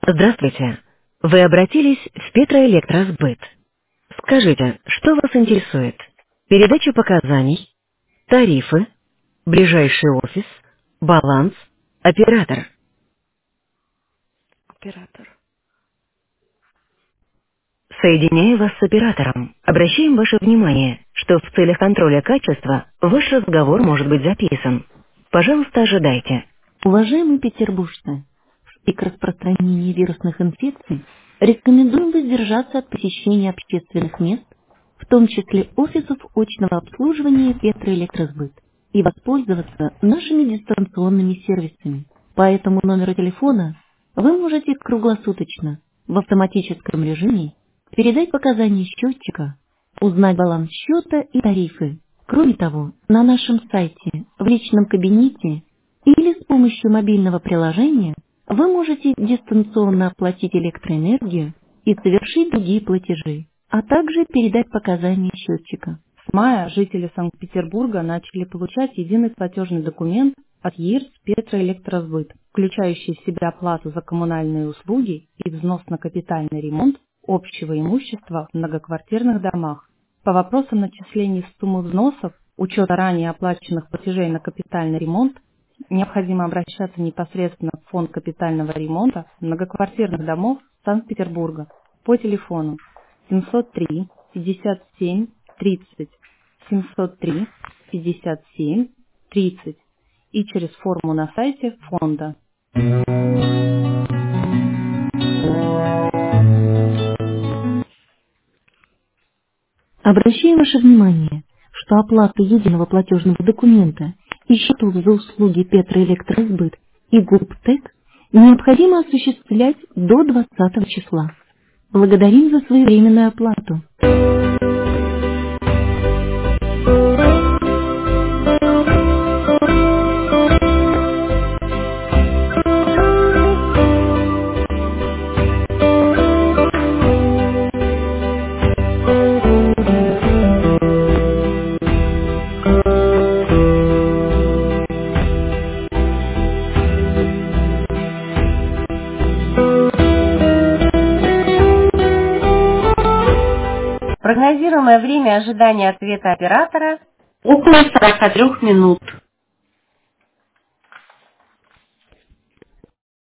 Здравствуйте. Вы обратились в Петроэлектросбыт. Скажите, что вас интересует? Передача показаний, тарифы, ближайший офис, баланс, оператор. Оператор. Соединяю вас с оператором. Обращаем ваше внимание, что в целях контроля качества ваш разговор может быть записан. Пожалуйста, ожидайте. Уважаемые петербуржцы, в пик распространения вирусных инфекций рекомендуем воздержаться от посещения общественных мест, в том числе офисов очного обслуживания Петроэлектросбыт, и воспользоваться нашими дистанционными сервисами. По этому номеру телефона вы можете круглосуточно в автоматическом режиме передать показания счетчика, узнать баланс счета и тарифы. Кроме того, на нашем сайте, в личном кабинете или с помощью мобильного приложения вы можете дистанционно оплатить электроэнергию и совершить другие платежи, а также передать показания счетчика. С мая жители Санкт-Петербурга начали получать единый платежный документ от ЕИРС «Петроэлектросбыт», включающий в себя оплату за коммунальные услуги и взнос на капитальный ремонт общего имущества в многоквартирных домах. По вопросам начислений суммы взносов, учета ранее оплаченных платежей на капитальный ремонт, необходимо обращаться непосредственно в фонд капитального ремонта многоквартирных домов Санкт-Петербурга по телефону 703 57 30 703 57 30 и через форму на сайте фонда. Обращаем ваше внимание, что оплата единого платежного документа и счетов за услуги Петроэлектросбыт и ГУПТЭК необходимо осуществлять до 20 числа. Благодарим за своевременную оплату. Прогнозируемое время ожидания ответа оператора Около 43 минут.